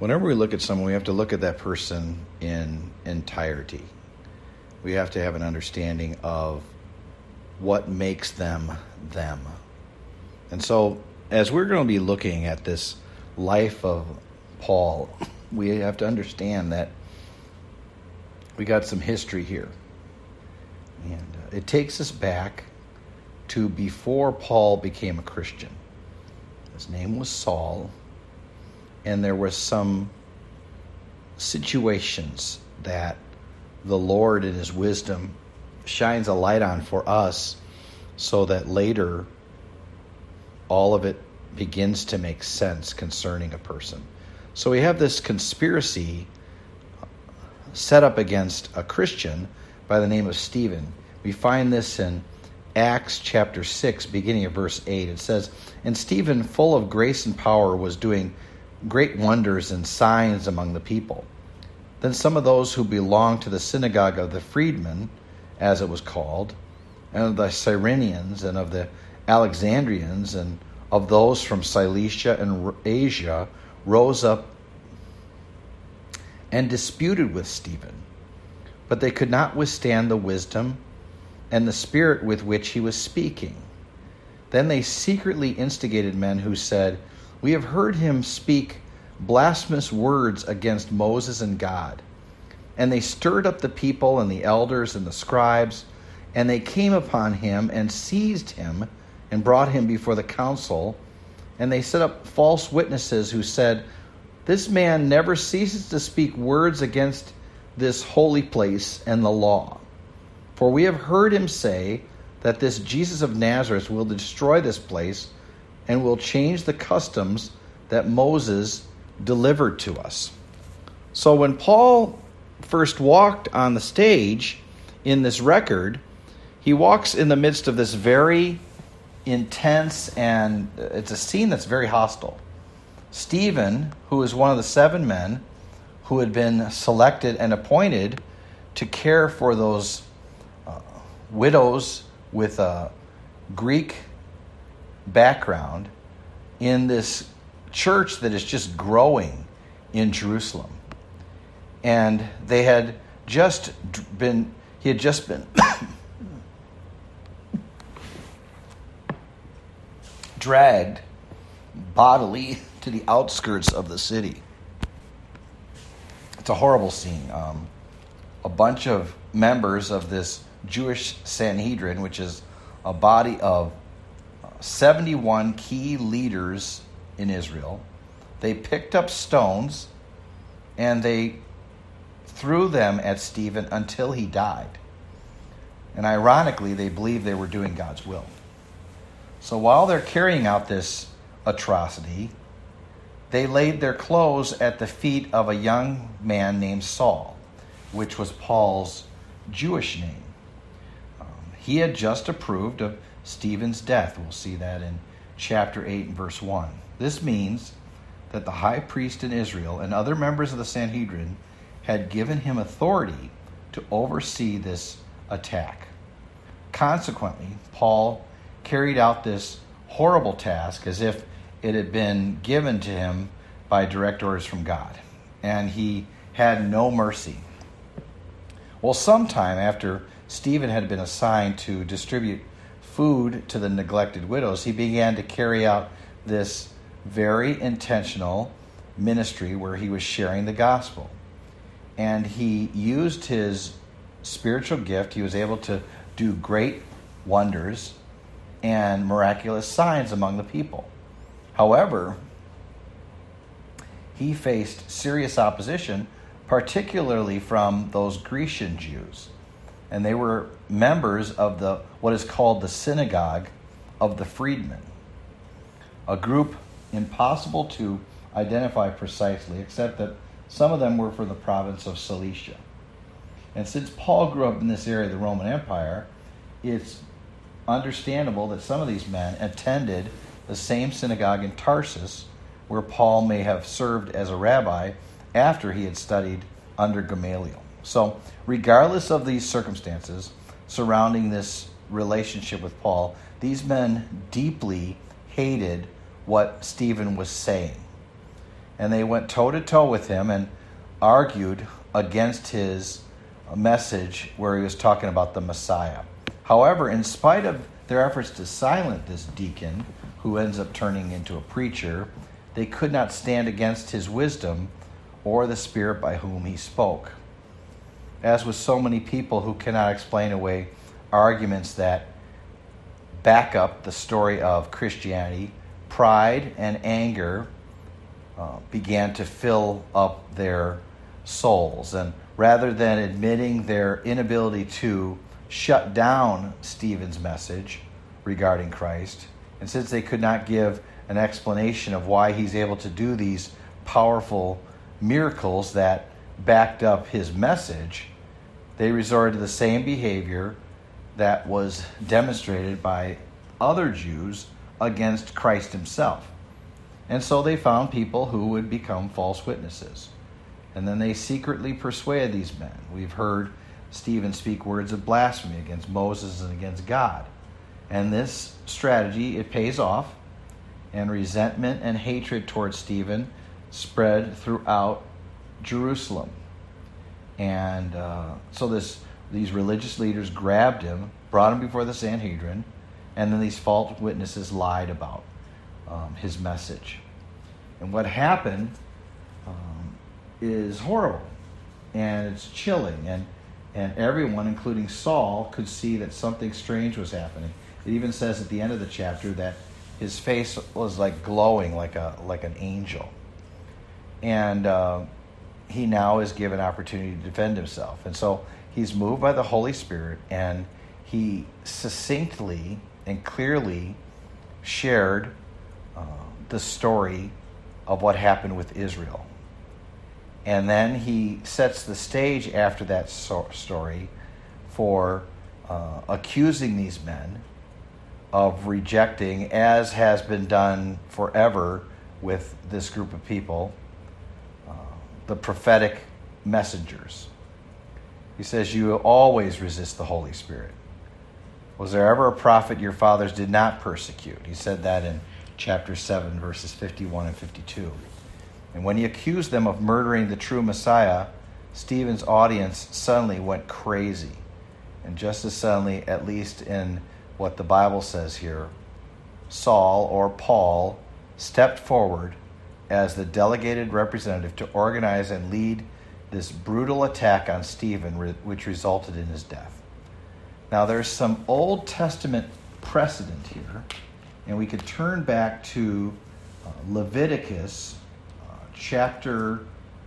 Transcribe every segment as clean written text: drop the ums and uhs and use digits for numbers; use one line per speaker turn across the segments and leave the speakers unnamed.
Whenever we look at someone, we have to look at that person in entirety. We have to have an understanding of what makes them them. And so, as we're going to be looking at this life of Paul, we have to understand that we got some history here. And it takes us back to before Paul became a Christian. His name was Saul, and there were some situations that the Lord in his wisdom shines a light on for us so that later all of it begins to make sense concerning a person. So we have this conspiracy set up against a Christian by the name of Stephen. We find this in Acts chapter 6, beginning of verse 8. It says, "And Stephen, full of grace and power, was doing great wonders and signs among the people. Then some of those who belonged to the synagogue of the freedmen, as it was called, and of the Cyrenians and of the Alexandrians and of those from Cilicia and Asia rose up and disputed with Stephen. But they could not withstand the wisdom and the spirit with which he was speaking. Then they secretly instigated men who said, 'We have heard him speak blasphemous words against Moses and God.' And they stirred up the people and the elders and the scribes, and they came upon him and seized him and brought him before the council. And they set up false witnesses who said, 'This man never ceases to speak words against this holy place and the law. For we have heard him say that this Jesus of Nazareth will destroy this place and will change the customs that Moses delivered to us.'" So when Paul first walked on the stage in this record, he walks in the midst of this very intense, and it's a scene that's very hostile. Stephen, who is one of the 7 men who had been selected and appointed to care for those widows with a Greek background in this church that is just growing in Jerusalem. And he had just been dragged bodily to the outskirts of the city. It's a horrible scene. A bunch of members of this Jewish Sanhedrin, which is a body of 71 key leaders in Israel, they picked up stones and they threw them at Stephen until he died. And ironically, they believed they were doing God's will. So while they're carrying out this atrocity, they laid their clothes at the feet of a young man named Saul, which was Paul's Jewish name. He had just approved of Stephen's death. We'll see that in chapter 8 and verse 1. This means that the high priest in Israel and other members of the Sanhedrin had given him authority to oversee this attack. Consequently, Paul carried out this horrible task as if it had been given to him by direct orders from God, and he had no mercy. Well, sometime after Stephen had been assigned to distribute food to the neglected widows, he began to carry out this very intentional ministry where he was sharing the gospel. And he used his spiritual gift. He was able to do great wonders and miraculous signs among the people. However, he faced serious opposition, particularly from those Grecian Jews. And they were members of what is called the synagogue of the freedmen, a group impossible to identify precisely, except that some of them were from the province of Cilicia. And since Paul grew up in this area of the Roman Empire, it's understandable that some of these men attended the same synagogue in Tarsus where Paul may have served as a rabbi after he had studied under Gamaliel. So regardless of these circumstances surrounding this relationship with Paul, these men deeply hated what Stephen was saying. and they went toe-to-toe with him and argued against his message where he was talking about the Messiah. However, in spite of their efforts to silence this deacon, who ends up turning into a preacher, they could not stand against his wisdom or the Spirit by whom he spoke. As with so many people who cannot explain away arguments that back up the story of Christianity, pride and anger began to fill up their souls. And rather than admitting their inability to shut down Stephen's message regarding Christ, and since they could not give an explanation of why he's able to do these powerful miracles that backed up his message, they resorted to the same behavior that was demonstrated by other Jews against Christ himself. And so they found people who would become false witnesses. And then they secretly persuaded these men. We've heard Stephen speak words of blasphemy against Moses and against God. And this strategy, it pays off. And resentment and hatred towards Stephen spread throughout Jerusalem. And so these religious leaders grabbed him, brought him before the Sanhedrin, and then these false witnesses lied about his message. And what happened is horrible, and it's chilling, and everyone, including Saul, could see that something strange was happening. It even says at the end of the chapter that his face was like glowing like an angel. And he now is given opportunity to defend himself. And so he's moved by the Holy Spirit, and he succinctly and clearly shared the story of what happened with Israel. And then he sets the stage after that story for accusing these men of rejecting, as has been done forever with this group of people, the prophetic messengers. He says, you always resist the Holy Spirit. Was there ever a prophet your fathers did not persecute? He said that in chapter 7, verses 51 and 52. And when he accused them of murdering the true Messiah, Stephen's audience suddenly went crazy. And just as suddenly, at least in what the Bible says here, Saul, or Paul, stepped forward as the delegated representative to organize and lead this brutal attack on Stephen, which resulted in his death. Now, there's some Old Testament precedent here, and we could turn back to Leviticus chapter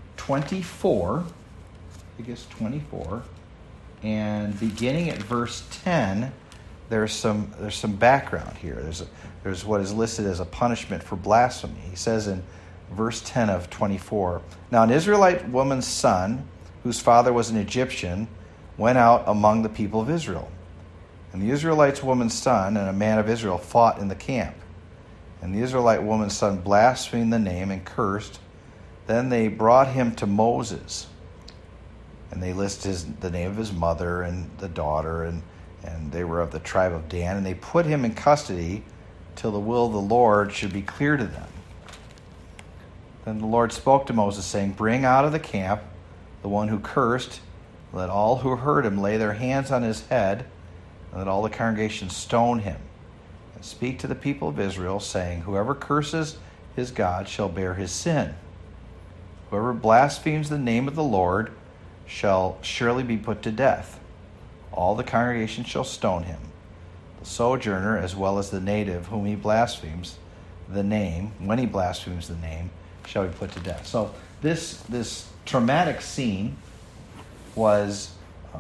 24, Leviticus 24, and beginning at verse 10, there's some background here. There's what is listed as a punishment for blasphemy. He says in verse 10 of 24, now an Israelite woman's son, whose father was an Egyptian, went out among the people of Israel. And the Israelite woman's son and a man of Israel fought in the camp. And the Israelite woman's son blasphemed the name and cursed. Then they brought him to Moses. And they list the name of his mother and the daughter, and they were of the tribe of Dan. And they put him in custody till the will of the Lord should be clear to them. Then the Lord spoke to Moses, saying, bring out of the camp the one who cursed. Let all who heard him lay their hands on his head, and let all the congregation stone him. And speak to the people of Israel, saying, whoever curses his God shall bear his sin. Whoever blasphemes the name of the Lord shall surely be put to death. All the congregation shall stone him, the sojourner as well as the native whom he blasphemes the name, when he blasphemes the name, shall be put to death. So this traumatic scene was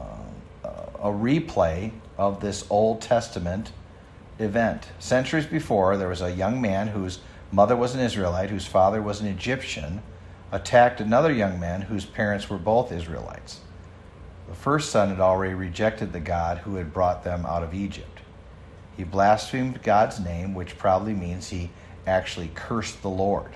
a replay of this Old Testament event. Centuries before, there was a young man whose mother was an Israelite, whose father was an Egyptian, attacked another young man whose parents were both Israelites. The first son had already rejected the God who had brought them out of Egypt. He blasphemed God's name, which probably means he actually cursed the Lord.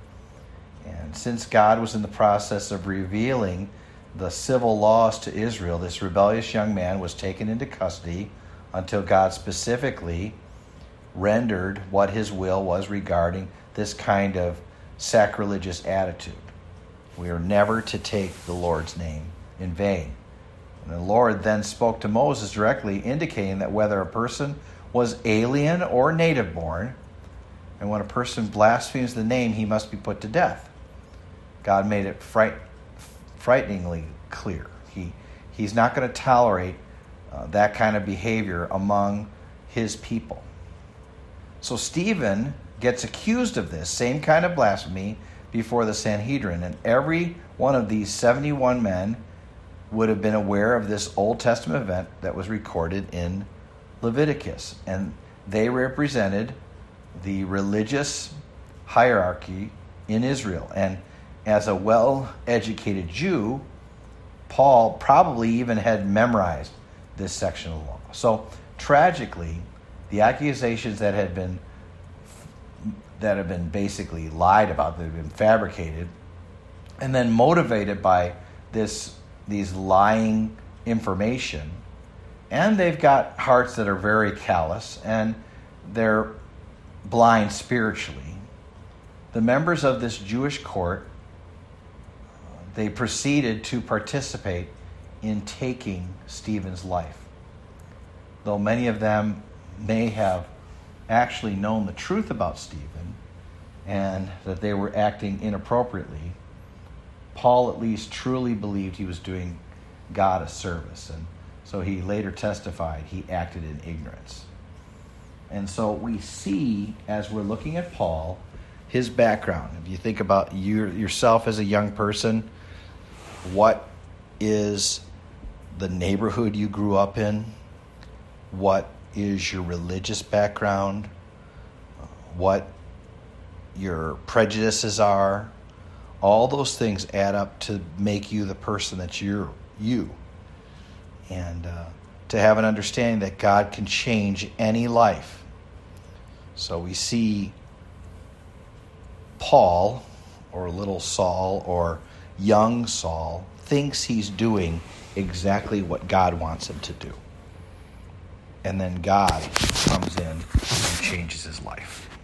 And since God was in the process of revealing the civil laws to Israel, this rebellious young man was taken into custody until God specifically rendered what his will was regarding this kind of sacrilegious attitude. We are never to take the Lord's name in vain. And the Lord then spoke to Moses directly, indicating that whether a person was alien or native born, and when a person blasphemes the name, he must be put to death. God made it frighteningly clear. He's not going to tolerate that kind of behavior among his people. So Stephen gets accused of this same kind of blasphemy before the Sanhedrin, and every one of these 71 men would have been aware of this Old Testament event that was recorded in Leviticus, and they represented the religious hierarchy in Israel. And as a well-educated Jew, Paul probably even had memorized this section of the law. So tragically, the accusations that have been basically lied about, that have been fabricated, and then motivated by these lying information, and they've got hearts that are very callous and they're blind spiritually. The members of this Jewish court, they proceeded to participate in taking Stephen's life. Though many of them may have actually known the truth about Stephen and that they were acting inappropriately, Paul at least truly believed he was doing God a service. And so he later testified he acted in ignorance. And so we see, as we're looking at Paul, his background. If you think about yourself as a young person, what is the neighborhood you grew up in? What is your religious background? What your prejudices are? All those things add up to make you the person that you're you. And to have an understanding that God can change any life. So we see Paul, or little Saul, or young Saul, thinks he's doing exactly what God wants him to do. And then God comes in and changes his life.